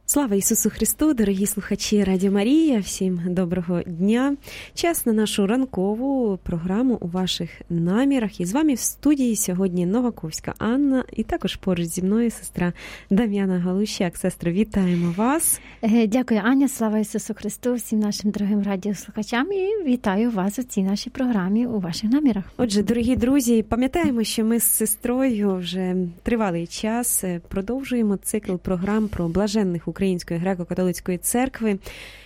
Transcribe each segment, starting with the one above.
Слава Ісусу Христу, дорогі слухачі Радіо Марія, всім доброго дня. Час на нашу ранкову програму «У ваших намірах». І з вами в студії сьогодні Новаковська Анна і також поруч зі мною сестра Дам'яна Галущак. Сестро, вітаємо вас. Дякую, Аня, слава Ісусу Христу, всім нашим дорогим радіослухачам і вітаю вас у цій нашій програмі «У ваших намірах». Отже, дорогі друзі, пам'ятаємо, що ми з сестрою вже тривалий час продовжуємо цикл програм про блаженних Української греко-католицької церкви.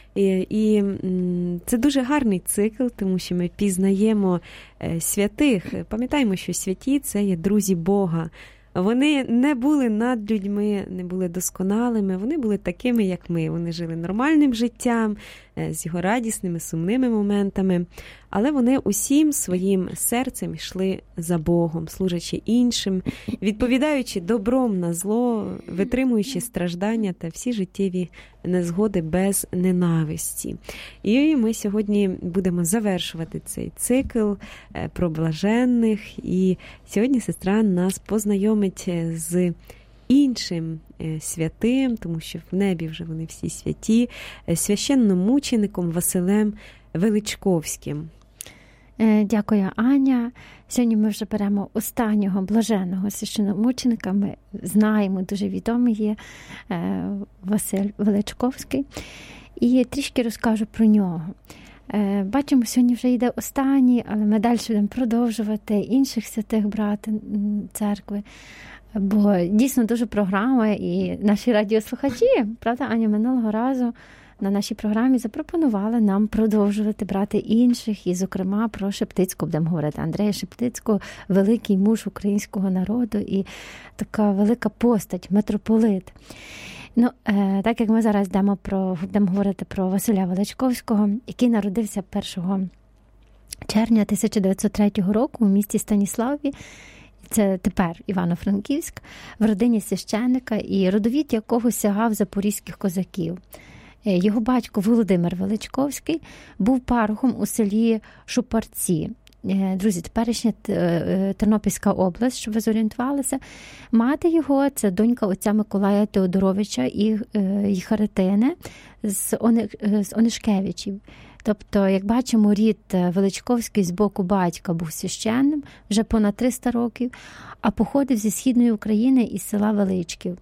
І це дуже гарний цикл, тому що ми пізнаємо святих. Пам'ятаємо, що святі – це є друзі Бога. Вони не були над людьми, не були досконалими, вони були такими, як ми. Вони жили нормальним життям, з його радісними, сумними моментами, але вони усім своїм серцем йшли за Богом, служачи іншим, відповідаючи добром на зло, витримуючи страждання та всі життєві незгоди без ненависті. І ми сьогодні будемо завершувати цей цикл про блаженних, і сьогодні сестра нас познайомить з іншим святим, тому що в небі вже вони всі святі, священномучеником Василем Величковським. Дякую, Аня. Сьогодні ми вже беремо останнього блаженного священномученика. Ми знаємо, дуже відомий є Василь Величковський. І трішки розкажу про нього. Бачимо, сьогодні вже йде останній, але ми далі будемо продовжувати інших святих брат церкви. Бо дійсно дуже програма, і наші радіослухачі, правда, Аня, минулого разу на нашій програмі запропонували нам продовжувати брати інших, і, зокрема, про Шептицького будемо говорити. Андрея Шептицького, великий муж українського народу і така велика постать, митрополит. Ну, так як ми зараз будемо говорити про Василя Величковського, який народився 1 червня 1903 року у місті Станіславі, це тепер Івано-Франківськ, в родині священника, і родовід якого сягав запорізьких козаків. Його батько Володимир Величковський був парохом у селі Шупарці. Друзі, теперішня Тернопільська область, щоб ви зорієнтувалися. Мати його – це донька отця Миколая Теодоровича і Харитини з Онишкевичів. Тобто, як бачимо, рід Величковський з боку батька був священним вже понад 300 років, а походив зі Східної України із села Величків.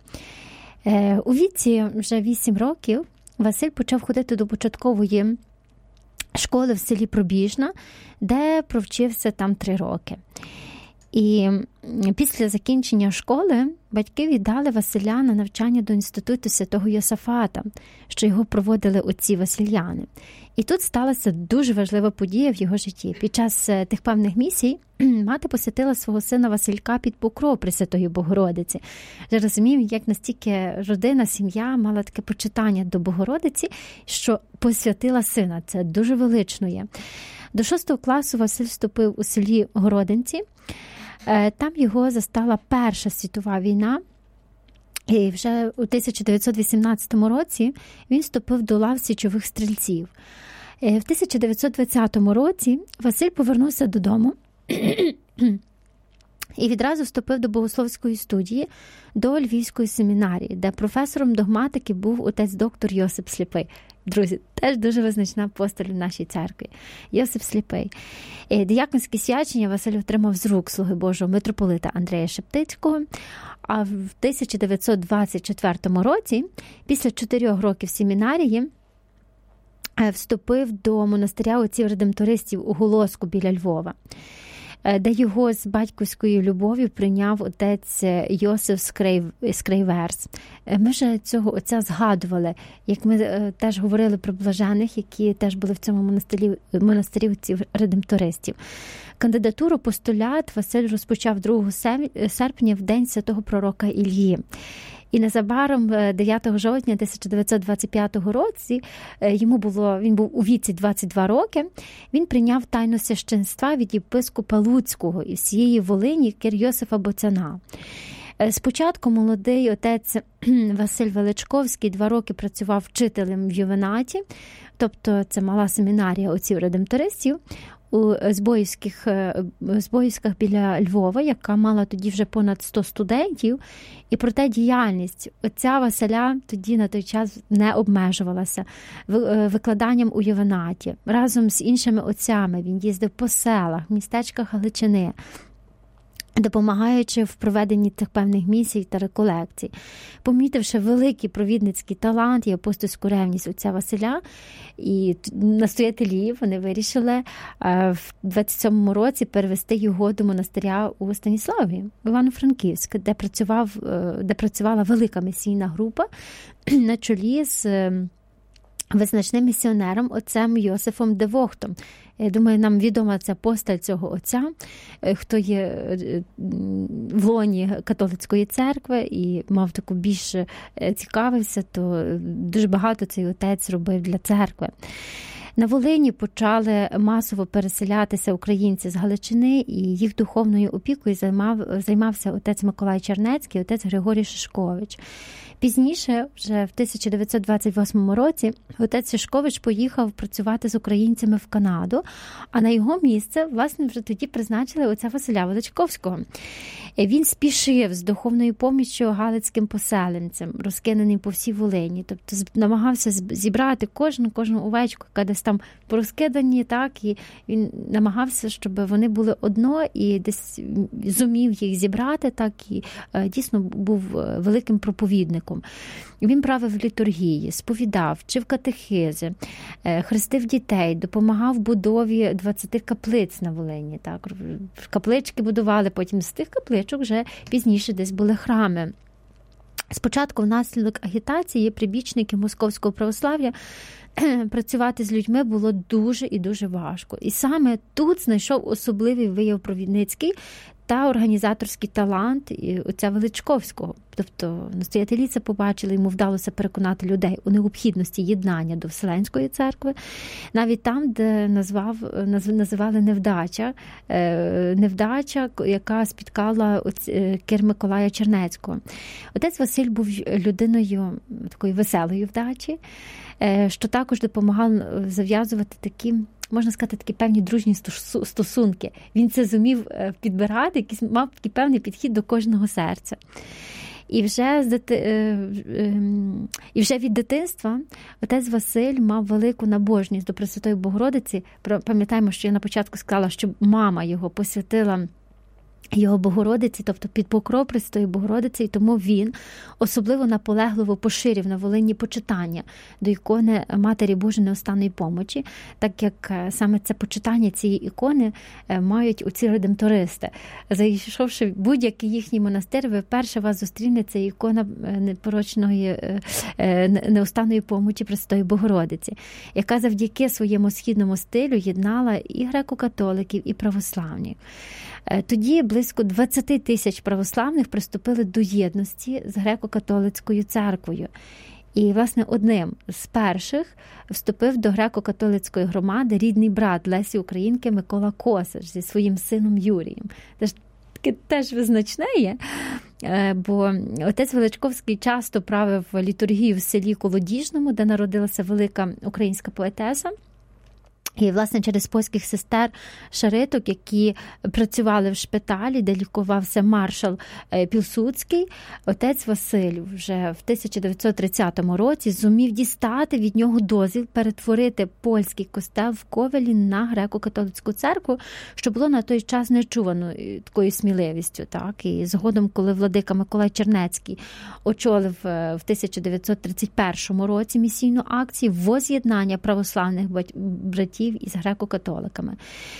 У віці вже 8 років Василь почав ходити до початкової школи в селі Пробіжна, де провчився там 3 роки. І після закінчення школи батьки віддали Василя на навчання до інституту святого Йосафата, що його проводили отці Васильяни. І тут сталася дуже важлива подія в його житті. Під час тих певних місій мати посвятила свого сина Василька під покров Пресвятої Богородиці. Вже розуміємо, як настільки родина, сім'я мала таке почитання до Богородиці, що посвятила сина. Це дуже велично є. До 6 класу Василь вступив у селі Городинці. Там його застала Перша світова війна. І вже у 1918 році він вступив до лав січових стрільців. В 1920 році Василь повернувся додому і відразу вступив до богословської студії до Львівської семінарії, де професором догматики був отець доктор Йосип Сліпий. Друзі, теж дуже визначна постать в нашій церкві. Йосип Сліпий. Дияконське свячення Василь отримав з рук слуги Божого митрополита Андрея Шептицького, а в 1924 році, після 4 років семінарії, вступив до монастиря отців-редемтористів у Голоску біля Львова, де його з батьківською любов'ю прийняв отець Йосиф Скрейверс. Ми вже цього отця згадували, як ми теж говорили про блажених, які теж були в цьому монастирі отців-редемтористів. Кандидатуру постулят Василь розпочав 2 серпня в день святого пророка Іллі. І незабаром 9 жовтня 1925 році він був у віці 22 роки, він прийняв тайну священства від єпископа Луцького і всієї Волині Кир Йосифа Боцяна. Спочатку молодий отець Василь Величковський 2 роки працював вчителем в Ювенаті, тобто це мала семінарія отців-редемтористів. у Збоївськах біля Львова, яка мала тоді вже понад 100 студентів. І проте діяльність отця Василя тоді на той час не обмежувалася викладанням у Євенаті. Разом з іншими отцями він їздив по селах, містечках Галичини, допомагаючи в проведенні тих певних місій та реколекцій. Помітивши великий провідницький талант і апостольську ревність отця Василя, і настоятелі вони вирішили в 27-му році перевести його до монастиря у Станіславі, в Івано-Франківськ, де працювала велика місійна група на чолі з визначним місіонером отцем Йосифом де Вохтом. Я думаю, нам відома ця посталь цього отця, хто є в лоні католицької церкви і мав таку більш цікавився, то дуже багато цей отець робив для церкви. На Волині почали масово переселятися українці з Галичини, і їх духовною опікою займався отець Миколай Чернецький, отець Григорій Шишкович. Пізніше, вже в 1928 році, отець Шишкович поїхав працювати з українцями в Канаду, а на його місце, власне, вже тоді призначили отця Василя Величковського. Він спішив з духовною поміччю галицьким поселенцям, розкиненим по всій Волині. Тобто намагався зібрати кожну овечку, яка десь там порозкидані, так, і він намагався, щоб вони були одно, і десь зумів їх зібрати, так, і дійсно був великим проповідником. Він правив літургії, сповідав, вчив катехизи, хрестив дітей, допомагав в будові 20 каплиць на Волині. Так. Каплички будували, потім з тих капличок вже пізніше десь були храми. Спочатку внаслідок агітації прибічників московського православ'я працювати з людьми було дуже і дуже важко. І саме тут знайшов особливий вияв провідницький та організаторський талант отця Величковського. Тобто настоятелі це побачили, йому вдалося переконати людей у необхідності єднання до Вселенської церкви, навіть там, де називали невдача, яка спіткала кир Миколая Чернецького. Отець Василь був людиною такої веселої вдачі, що також допомагав зав'язувати такі, можна сказати, такі певні дружні стосунки. Він це зумів підбирати, мав такий певний підхід до кожного серця. І вже від дитинства отець Василь мав велику набожність до Пресвятої Богородиці. Пам'ятаємо, що я на початку сказала, що мама його посвятила його Богородиці, тобто під покров Пресвятої Богородиці, і тому він особливо наполегливо поширив на Волині почитання до ікони Матері Божої Неостанної Помочі, так як саме це почитання цієї ікони мають оці редемтористи. Зайшовши в будь-який їхній монастир, ви вперше вас зустрінеться ікона непорочної Неостанної Помочі Пресвятої Богородиці, яка завдяки своєму східному стилю єднала і греко-католиків, і православних. Тоді близько 20 тисяч православних приступили до єдності з греко-католицькою церквою. І, власне, одним з перших вступив до греко-католицької громади рідний брат Лесі Українки Микола Косач зі своїм сином Юрієм. Таке теж визначне є, бо отець Величковський часто правив літургію в селі Колодіжному, де народилася велика українська поетеса. І, власне, через польських сестер шариток, які працювали в шпиталі, де лікувався маршал Пілсудський, отець Василь вже в 1930 році зумів дістати від нього дозвіл перетворити польський костел в Ковелі на греко-католицьку церкву, що було на той час нечувано такою сміливістю. Так? І згодом, коли владика Миколай Чернецький очолив в 1931 році місійну акцію воз'єднання православних братів із греко-католиками,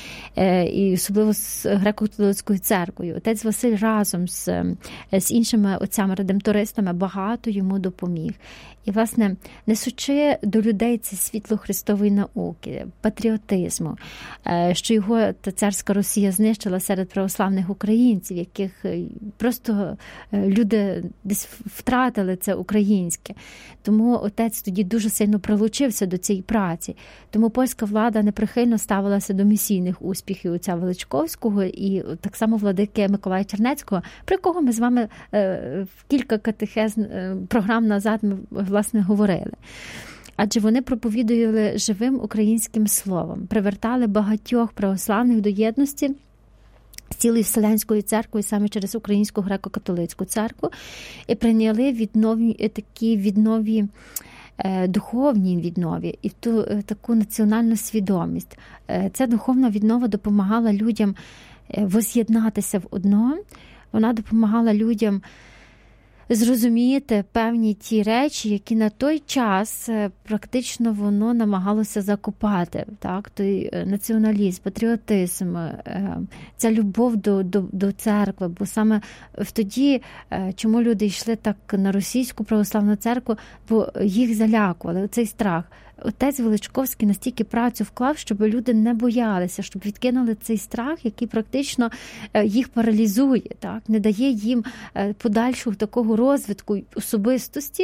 і особливо з греко-католицькою церквою. Отець Василь разом з іншими отцями-редемтористами багато йому допоміг. І, власне, несучи до людей це світло Христової науки, патріотизму, що його та царська Росія знищила серед православних українців, яких просто люди десь втратили це українське. Тому отець тоді дуже сильно прилучився до цієї праці. Тому польська влада неприхильно ставилася до місійних успіхів отця Величковського і так само владики Миколая Чернецького, про кого ми з вами в кілька катехез програм назад ми, власне, говорили. адже вони проповідували живим українським словом, привертали багатьох православних до єдності з цілою Вселенською церквою саме через Українську греко-католицьку церкву і прийняли віднові духовній віднові і ту таку національну свідомість. Ця духовна віднова допомагала людям воз'єднатися в одно, вона допомагала людям зрозуміти певні ті речі, які на той час практично воно намагалося закопати. Так? Той націоналізм, патріотизм, ця любов до церкви. Бо саме тоді, чому люди йшли так на російську православну церкву, бо їх залякували, оцей страх. Отець Величковський настільки працю вклав, щоб люди не боялися, щоб відкинули цей страх, який практично їх паралізує, так? Не дає їм подальшого такого розвитку особистості,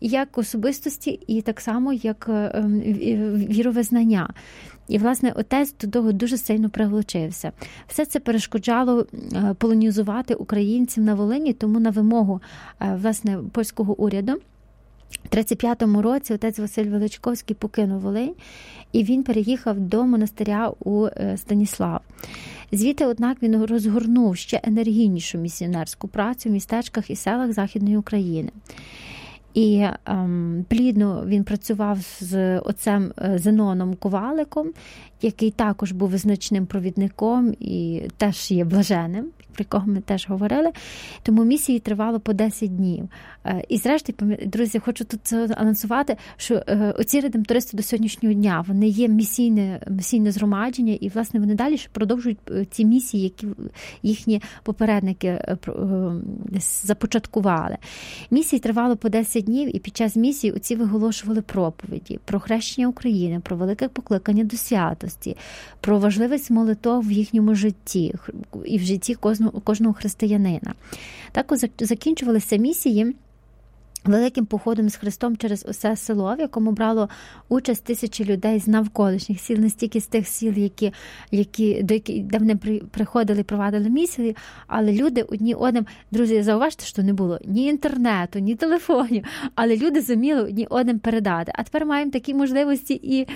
і так само, як віровизнання. І, власне, отець до того дуже сильно приглушився. Все це перешкоджало полонізувати українців на Волині, тому на вимогу, власне, польського уряду в 1935 році отець Василь Величковський покинув Волинь, і він переїхав до монастиря у Станіслав. Звідти, однак, він розгорнув ще енергійнішу місіонерську працю в містечках і селах Західної України. І плідно він працював з отцем Зеноном Коваликом, який також був визначним провідником і теж є блаженним, про якого ми теж говорили. Тому місії тривало по 10 днів. І зрештою, друзі, хочу тут анонсувати, що оці редемтористи до сьогоднішнього дня, вони є місійне згромадження, і, власне, вони далі продовжують ці місії, які їхні попередники започаткували. Місії тривало по 10 днів, і під час місії оці виголошували проповіді про хрещення України, про велике покликання до святості, про важливість молитов в їхньому житті і в житті кожного християнина. Також закінчувалися місії великим походом з Христом через усе село, в якому брало участь тисячі людей з навколишніх сіл, не стільки з тих сіл, де вони приходили і провадили місії, але люди одні одним, друзі, зауважте, що не було ні інтернету, ні телефонів, але люди зуміли одні одним передати. А тепер маємо такі можливості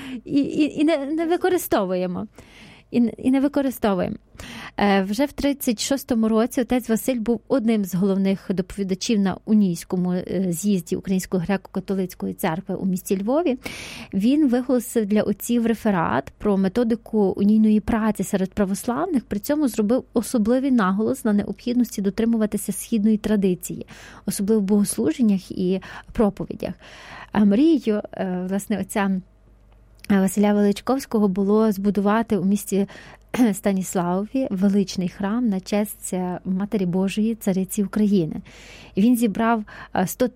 і не використовуємо. І не використовуємо. Вже в 1936 році отець Василь був одним з головних доповідачів на Унійському з'їзді Української греко-католицької церкви у місті Львові. Він виголосив для отців реферат про методику унійної праці серед православних, при цьому зробив особливий наголос на необхідності дотримуватися східної традиції, особливо в богослуженнях і проповідях. А мрією, власне, отця Василя Величковського було збудувати у місті Станіславові величний храм на честь Матері Божої, Цариці України. Він зібрав 100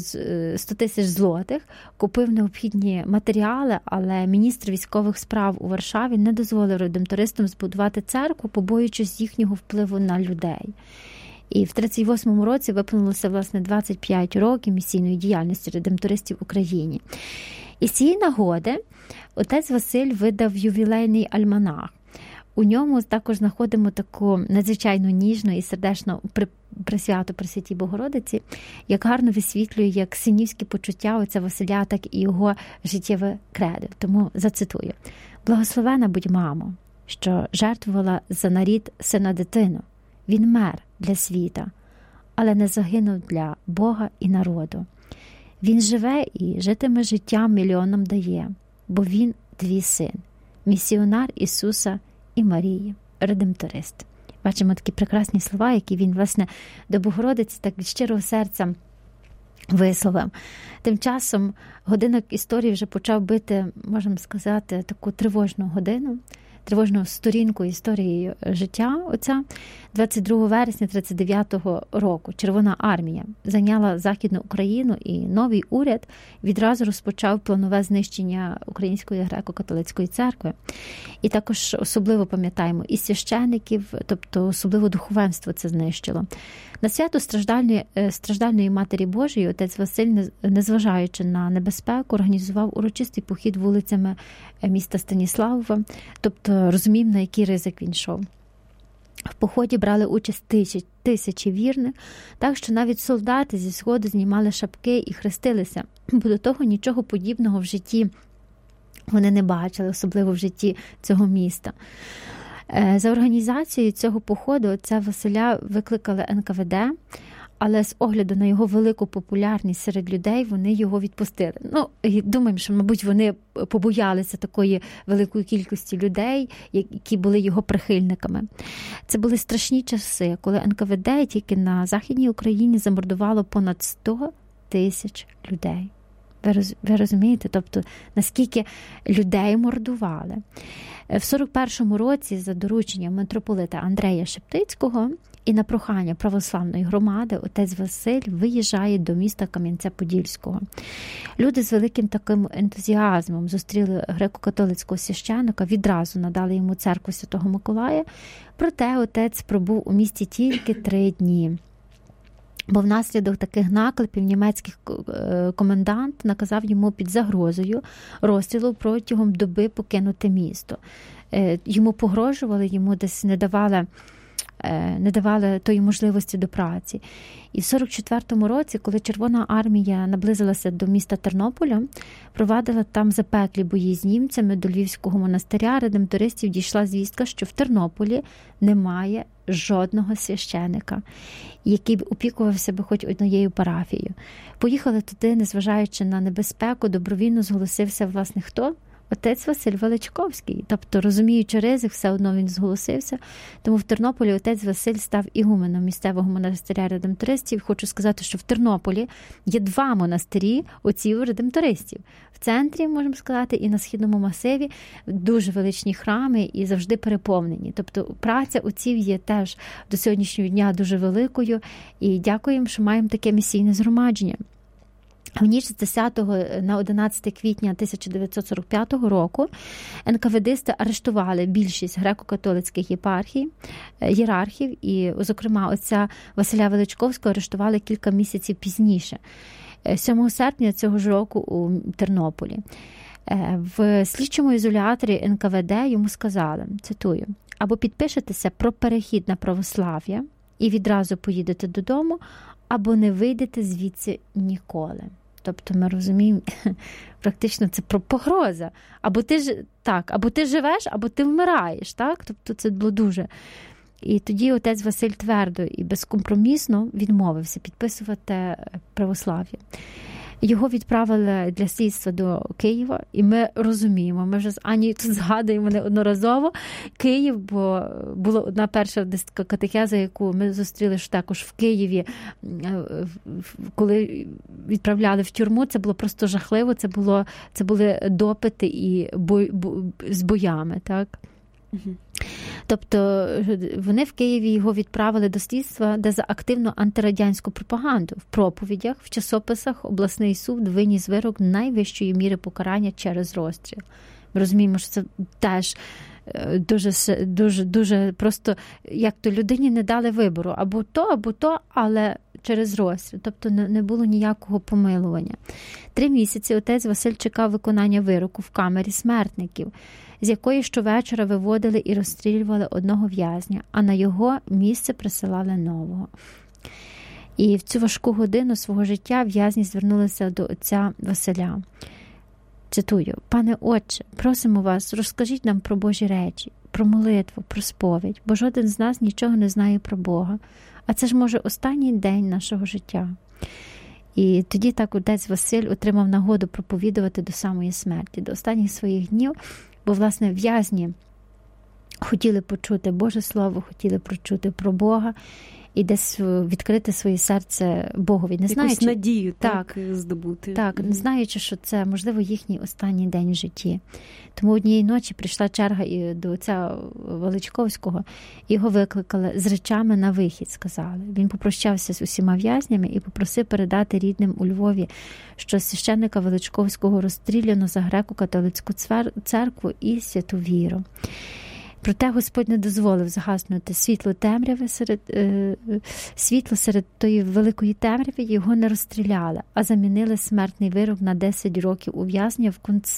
тисяч злотих, купив необхідні матеріали, але міністр військових справ у Варшаві не дозволив редемтористам збудувати церкву, побоюючись їхнього впливу на людей. І в 1938 році виповнилося, власне, 25 років місійної діяльності редемтористів в Україні. І з цієї нагоди отець Василь видав ювілейний альманах. У ньому також знаходимо таку надзвичайно ніжну і сердечну присвяту Пресвятій Богородиці, як гарно висвітлює як синівські почуття отця Василя, так і його життєве кредо. Тому зацитую. «Благословена будь, мамо, що жертвувала за нарід сина дитину. Він мер для світа, але не загинув для Бога і народу. Він живе і житиме життям мільйонам дає, бо він твій син, місіонар Ісуса і Марії, редемторист». Бачимо такі прекрасні слова, які він, власне, до Богородиці так від щирого серця висловив. Тим часом годинок історії вже почав бити, можемо сказати, таку тривожну годину, тривожну сторінку історії життя отця. 22 вересня 1939 року Червона армія зайняла Західну Україну, і новий уряд відразу розпочав планове знищення Української греко-католицької церкви. І також особливо пам'ятаємо і священиків, тобто особливо духовенство це знищило. На свято страждальної Матері Божої отець Василь, незважаючи на небезпеку, організував урочистий похід вулицями міста Станіславова, тобто розумів, на який ризик він йшов. В поході брали участь тисячі вірних, так що навіть солдати зі сходу знімали шапки і хрестилися, бо до того нічого подібного в житті вони не бачили, особливо в житті цього міста. За організацією цього походу отця Василя викликали НКВД, але з огляду на його велику популярність серед людей вони його відпустили. І думаємо, що, мабуть, вони побоялися такої великої кількості людей, які були його прихильниками. Це були страшні часи, коли НКВД тільки на Західній Україні замордувало понад 100 тисяч людей. Ви розумієте? Тобто, наскільки людей мордували. В 41-му році за дорученням митрополита Андрея Шептицького і на прохання православної громади отець Василь виїжджає до міста Кам'янця-Подільського. Люди з великим таким ентузіазмом зустріли греко-католицького священника, відразу надали йому церкву Святого Миколая, проте отець пробув у місті тільки 3 дні. Бо внаслідок таких наклепів німецький комендант наказав йому під загрозою розстрілу протягом доби покинути місто. Йому погрожували, йому десь не давали тої можливості до праці. І в 44-му році, коли Червона армія наблизилася до міста Тернополя, провадила там запеклі бої з німцями до Львівського монастиря, редемтористів дійшла звістка, що в Тернополі немає жодного священика, який б опікувався би хоч однією парафією. Поїхали туди, незважаючи на небезпеку, добровільно зголосився, власне, хто? Отець Василь Величковський. Тобто, розуміючи ризик, все одно він зголосився. Тому в Тернополі отець Василь став ігуменом місцевого монастиря редемтористів. Хочу сказати, що в Тернополі є 2 монастирі отців редемтористів. В центрі, можемо сказати, і на Східному масиві дуже величні храми і завжди переповнені. Тобто, праця отців є теж до сьогоднішнього дня дуже великою. І дякуємо, що маємо таке місійне згромадження. В ніч з 10 на 11 квітня 1945 року НКВДисти арештували більшість греко-католицьких ієрархів і, зокрема, отця Василя Величковського арештували кілька місяців пізніше, 7 серпня цього ж року у Тернополі. В слідчому ізоляторі НКВД йому сказали, цитую, або підпишетеся про перехід на православ'я і відразу поїдете додому, або не вийдете звідси ніколи. Тобто ми розуміємо, практично це про погроза. Або ти живеш, або ти вмираєш. Так? Тобто це було дуже. І тоді отець Василь твердо і безкомпромісно відмовився підписувати православ'я. Його відправили для слідства до Києва, і ми розуміємо, ми вже з Анією тут згадуємо неодноразово Київ, бо була одна перша катехеза, яку ми зустріли ж також в Києві, коли відправляли в тюрму, це було просто жахливо, це були допити і з боями, так? Тобто вони в Києві його відправили до слідства, де за активну антирадянську пропаганду в проповідях, в часописах обласний суд виніс вирок найвищої міри покарання через розстріл. Ми розуміємо, що це теж дуже просто, як то людині не дали вибору, або то, але через розстріл. Тобто не було ніякого помилування. 3 місяці отець Василь чекав виконання вироку в камері смертників, з якої щовечора виводили і розстрілювали одного в'язня, а на його місце присилали нового. І в цю важку годину свого життя в'язні звернулися до отця Василя. Цитую: «Пане Отче, просимо вас, розкажіть нам про Божі речі, про молитву, про сповідь, бо жоден з нас нічого не знає про Бога. А це ж, може, останній день нашого життя». І тоді так отець Василь отримав нагоду проповідувати до самої смерті, до останніх своїх днів, бо, власне, в'язні хотіли почути Боже Слово, хотіли почути про Бога і десь відкрити своє серце Богові. Не знаючи, якусь надію так здобути. Так, не знаючи, що це, можливо, їхній останній день в житті. Тому однієї ночі прийшла черга і до отця Величковського, його викликали з речами на вихід, сказали. Він попрощався з усіма в'язнями і попросив передати рідним у Львові, що священника Величковського розстріляно за греко-католицьку церкву і святу віру. Проте Господь не дозволив загаснути світло серед тої великої темряви, його не розстріляли, а замінили смертний вирок на 10 років ув'язнення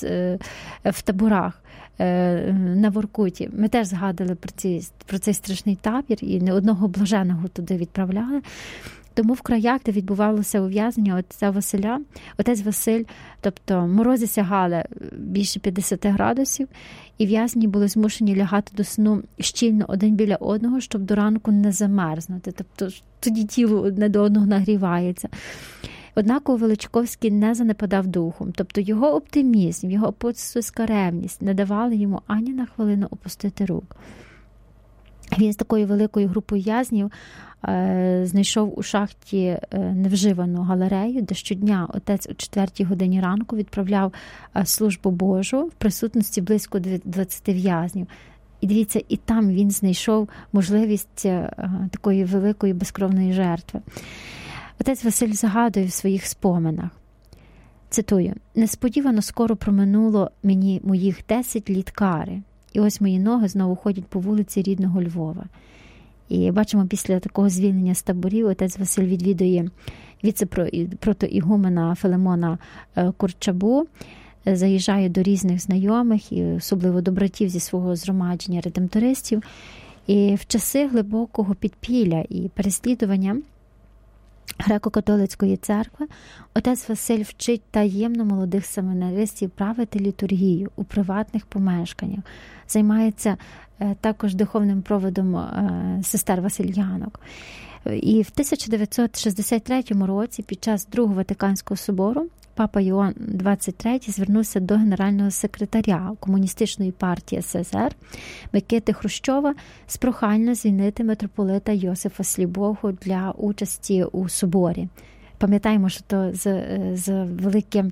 в таборах на Воркуті. Ми теж згадали про цей страшний табір, і не одного блаженого туди відправляли. Тому в краях, де відбувалося ув'язнення отця Василя, отець Василь, тобто морози сягали більше 50 градусів, і в'язні були змушені лягати до сну щільно один біля одного, щоб до ранку не замерзнути. Тобто тоді тіло одне до одного нагрівається. Однак Величковський не занепадав духом, тобто його оптимізм, його апостольська ревність не давали йому ані на хвилину опустити рук. Він з такою великою групою в'язнів знайшов у шахті невживану галерею, де щодня отець о 4 годині ранку відправляв службу Божу в присутності близько 20 в'язнів. І дивіться, і там він знайшов можливість такої великої безкровної жертви. Отець Василь згадує в своїх споминах, цитую: «Несподівано скоро проминуло мені моїх 10 літ кари, і ось мої ноги знову ходять по вулиці рідного Львова». І бачимо, після такого звільнення з таборів отець Василь відвідує віце-протоігумена Филимона Курчабу, заїжджає до різних знайомих, і особливо до братів зі свого згромадження редемтористів. І в часи глибокого підпілля і переслідування Греко-католицької церкви отець Василь вчить таємно молодих семінаристів правити літургію у приватних помешканнях. Займається також духовним проводом сестер Васильянок. І в 1963 році під час Другого Ватиканського собору папа Іоанн XXIII звернувся до генерального секретаря Комуністичної партії СССР Микити Хрущова з проханням звільнити митрополита Йосифа Сліпого для участі у соборі. Пам'ятаємо, що то за великим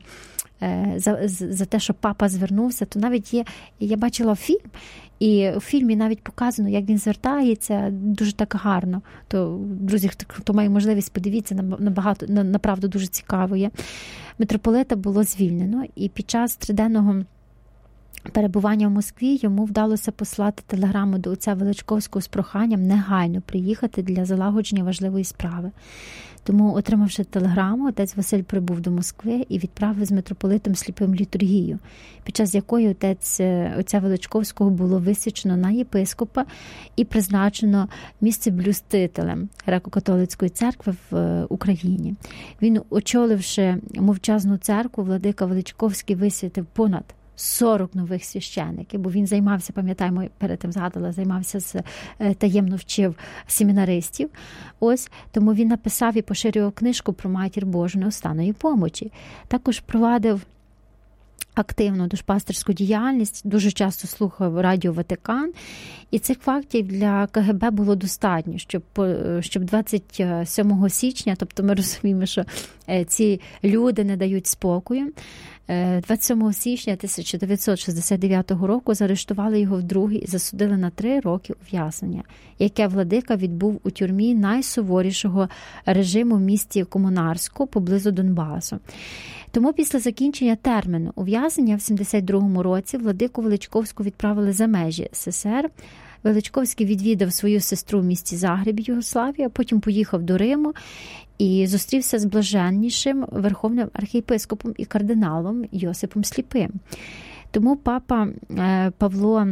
за те, що папа звернувся, то навіть є, я бачила фільм, і у фільмі навіть показано, як він звертається, дуже так гарно. То, друзі, хто має можливість, подивіться, направду дуже цікаво є. Митрополита було звільнено, і під час триденного перебування в Москві йому вдалося послати телеграму до отця Величковського з проханням негайно приїхати для залагодження важливої справи. Тому, отримавши телеграму, отець Василь прибув до Москви і відправив з митрополитом Сліпим літургію, під час якої отця Величковського було висічено на єпископа і призначено місцеблюстителем Греко-католицької церкви в Україні. Він, очоливши мовчазну церкву, владика Величковський висвятив понад 40 нових священиків, бо він займався, пам'ятаємо, перед тим згадала, займався таємно вчив семінаристів. Ось, тому він написав і поширював книжку про Матір Божу неустанної помочі. Також провадив активну душпастерську діяльність, дуже часто слухав Радіо Ватикан, і цих фактів для КГБ було достатньо, щоб 27 січня, тобто ми розуміємо, що ці люди не дають спокою, 27 січня 1969 року заарештували його вдруге і засудили на 3 роки ув'язнення, яке владика відбув у тюрмі найсуворішого режиму в місті Комунарську поблизу Донбасу. Тому після закінчення терміну ув'язнення в 72-му році владику Величковську відправили за межі СССР. Величковський відвідав свою сестру в місті Загребі, Югославія, потім поїхав до Риму і зустрівся з блаженнішим верховним архієпископом і кардиналом Йосипом Сліпим. Тому папа Павло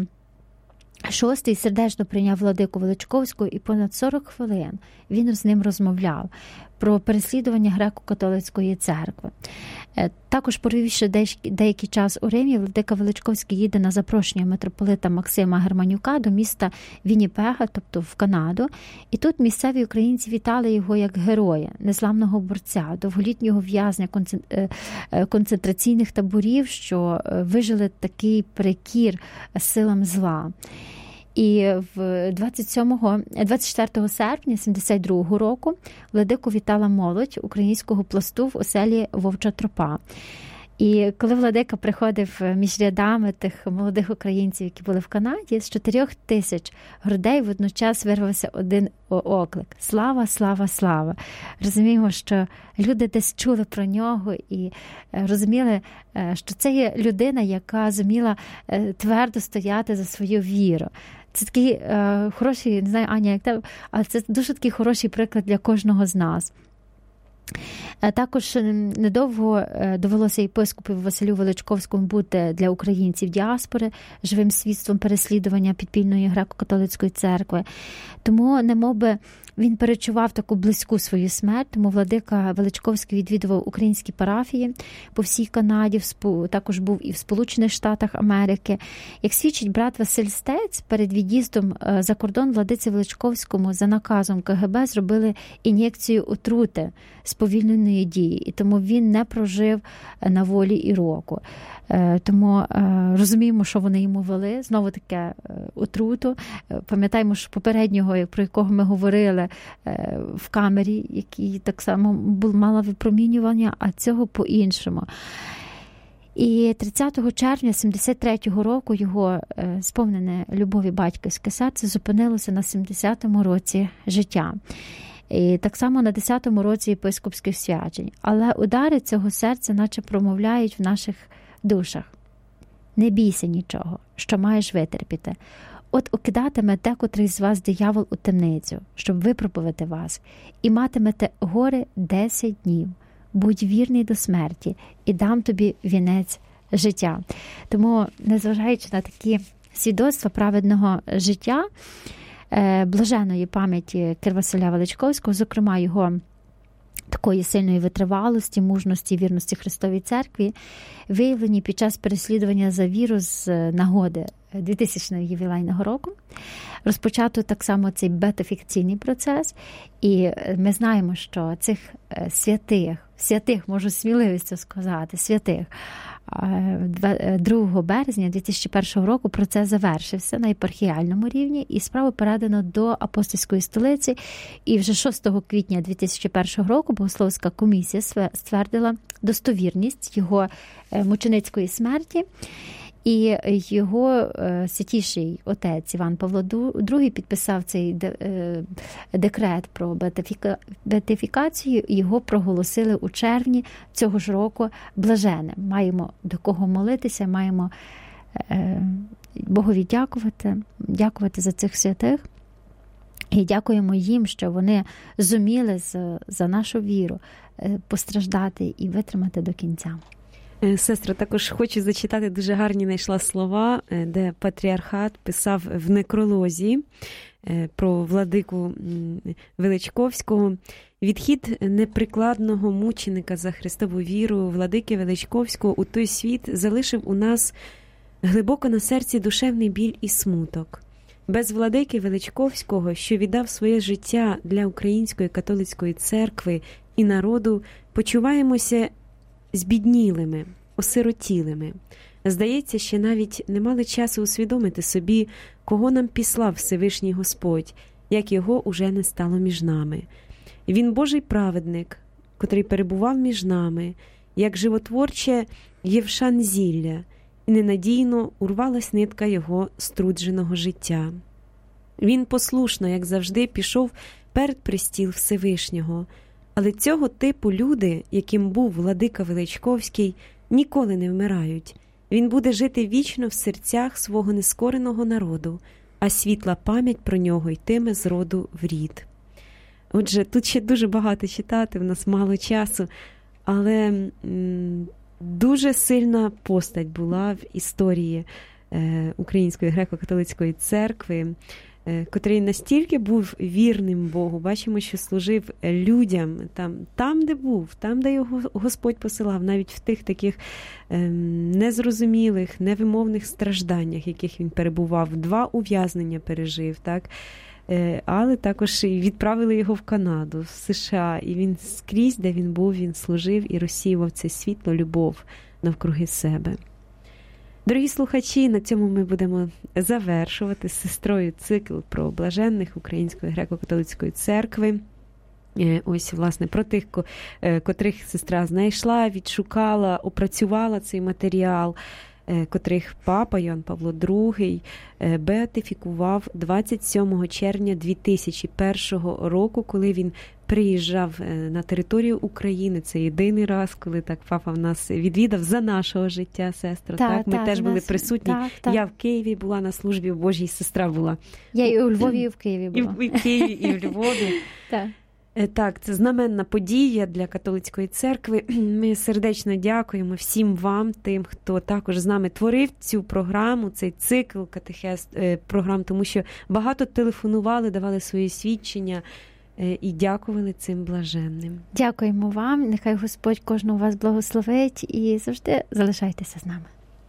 VI сердечно прийняв владику Величковського, і понад 40 хвилин він з ним розмовляв про переслідування Греко-католицької церкви. Також, провівши деякий час у Римі, владика Величковський їде на запрошення митрополита Максима Германюка до міста Вінніпега, тобто в Канаду. І тут місцеві українці вітали його як героя, незламного борця, довголітнього в'язня концентраційних таборів, що вижили такий перекір силам зла. І 24 серпня 72 року владику вітала молодь українського пласту в оселі Вовча Тропа. І коли владика приходив між рядами тих молодих українців, які були в Канаді, з 4000 грудей водночас вирвався один оклик: слава, слава, слава. Розуміємо, що люди десь чули про нього і розуміли, що це є людина, яка зуміла твердо стояти за свою віру. Це такий хороший, не знаю, Аня, як тебе, але це дуже такий хороший приклад для кожного з нас. Також недовго довелося єпископу Василю Величковському бути для українців діаспори живим свідством переслідування підпільної греко-католицької церкви. Тому немовби він перечував таку близьку свою смерть, тому владика Величковський відвідував українські парафії по всій Канаді, також був і в Сполучених Штатах Америки. Як свідчить брат Василь Стець, перед від'їздом за кордон владиці Величковському за наказом КГБ зробили ін'єкцію отрути сповільненої дії, і тому він не прожив на волі і року. Тому розуміємо, що вони йому вели, знову таке отруту. Пам'ятаємо, що попереднього, про якого ми говорили, в камері, який так само мала випромінювання, а цього по-іншому. І 30 червня 73-го року його сповнене любові батьківське серце зупинилося на 70-му році життя. І так само на 10-му році єпископських свячень. Але удари цього серця наче промовляють в наших душах: не бійся нічого, що маєш витерпіти. От укидатиме декотрий з вас диявол у темницю, щоб випробувати вас, і матимете горе 10 днів. Будь вірний до смерті, і дам тобі вінець життя. Тому, незважаючи на такі свідоцтва праведного життя, блаженої пам'яті Кир Василя Величковського, зокрема його такої сильної витривалості, мужності, вірності Христовій Церкві, виявлені під час переслідування за віру з нагоди 2000-го ювілейного року. Розпочато так само цей бетифікаційний процес, і ми знаємо, що цих святих, можу сміливістю сказати, святих, 2 березня 2001 року процес завершився на єпархіальному рівні, і справу передано до апостольської столиці. І вже 6 квітня 2001 року Богословська комісія ствердила достовірність його мученицької смерті. І його святіший отець Іван Павло II підписав цей декрет про бетифікацію, і його проголосили у червні цього ж року блаженним. Маємо до кого молитися, маємо Богові дякувати за цих святих. І дякуємо їм, що вони зуміли за нашу віру постраждати і витримати до кінця. Сестра, також хочу зачитати, дуже гарні знайшла слова, де патріархат писав в некролозі про владику Величковського. Відхід неприкладного мученика за Христову віру владики Величковського у той світ залишив у нас глибоко на серці душевний біль і смуток. Без владики Величковського, що віддав своє життя для Української католицької церкви і народу, почуваємося збіднілими, осиротілими. Здається, ще навіть не мали часу усвідомити собі, кого нам післав Всевишній Господь, як його уже не стало між нами. Він Божий праведник, котрий перебував між нами, як животворче євшан зілля, і ненадійно урвалась нитка його струдженого життя. Він послушно, як завжди, пішов перед престіл Всевишнього. Але цього типу люди, яким був владика Величковський, ніколи не вмирають. Він буде жити вічно в серцях свого нескореного народу, а світла пам'ять про нього йтиме з роду в рід. Отже, тут ще дуже багато читати, в нас мало часу, але дуже сильна постать була в історії Української греко-католицької церкви, котрий настільки був вірним Богу. Бачимо, що служив людям там, де був, там, де його Господь посилав, навіть в тих таких незрозумілих, невимовних стражданнях, яких він перебував. 2 ув'язнення пережив, так? Але також відправили його в Канаду, в США, і він скрізь, де він був, він служив і розсіював це світло, любов навкруги себе. Дорогі слухачі, на цьому ми будемо завершувати з сестрою цикл про блаженних Української греко-католицької церкви. Ось, власне, про тих, котрих сестра знайшла, відшукала, опрацювала цей матеріал, котрих папа Йоанн Павло II беатифікував 27 червня 2001 року, коли він приїжджав на територію України. Це єдиний раз, коли так папа в нас відвідав за нашого життя, сестро. Так, ми теж були присутні. Я в Києві була на службі Божій, сестра була. Я і у Львові, і в Києві була. І в Києві, і в Львові. Так. Так, це знаменна подія для католицької церкви. Ми сердечно дякуємо всім вам, тим, хто також з нами творив цю програму, цей цикл катехез програм, тому що багато телефонували, давали свої свідчення і дякували цим блаженним. Дякуємо вам, нехай Господь кожного вас благословить і завжди залишайтеся з нами.